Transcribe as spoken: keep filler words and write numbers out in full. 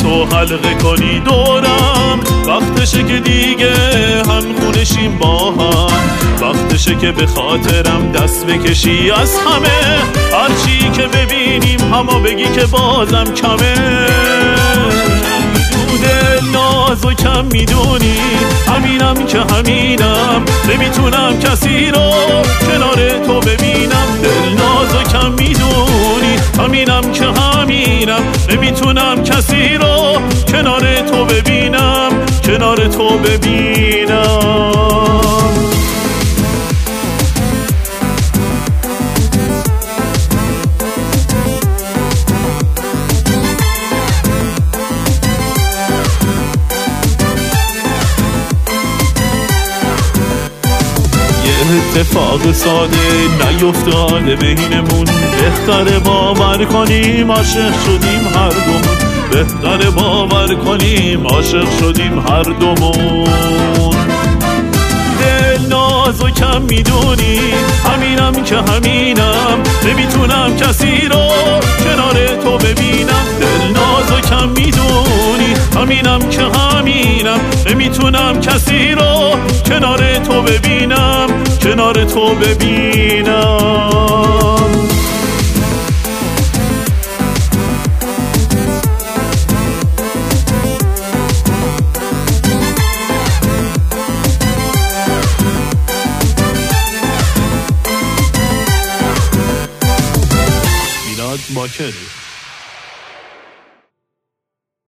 تو حلقه کنی دورم. وقتشه که دیگه هم خونشیم با هم، وقتشه که به خاطرم دست بکشی از همه. هرچی که ببینیم همه بگی که بازم کمه. دل ناز و کم میدونی، همینم که همینم، نمیتونم کسی رو کنار تو ببینم. دل ناز و کم میدونی، همینم که همینم، نمیتونم کسی رو کنار تو ببینم، کنار تو ببینم. اتفاق ساده نیفتاده بینمون، بهتره باور کنیم عاشق شدیم هر دومون. بهتره باور کنیم عاشق شدیم هر دومون. دل ناز و کم میدونی، همینم که همینم، نمیتونم کسی رو کنار تو ببینم. دل ناز و کم میدونی، همینم که همینم، نمیتونم کسی رو کنار تو ببینم، کنار تو ببینم. میلاد باکری.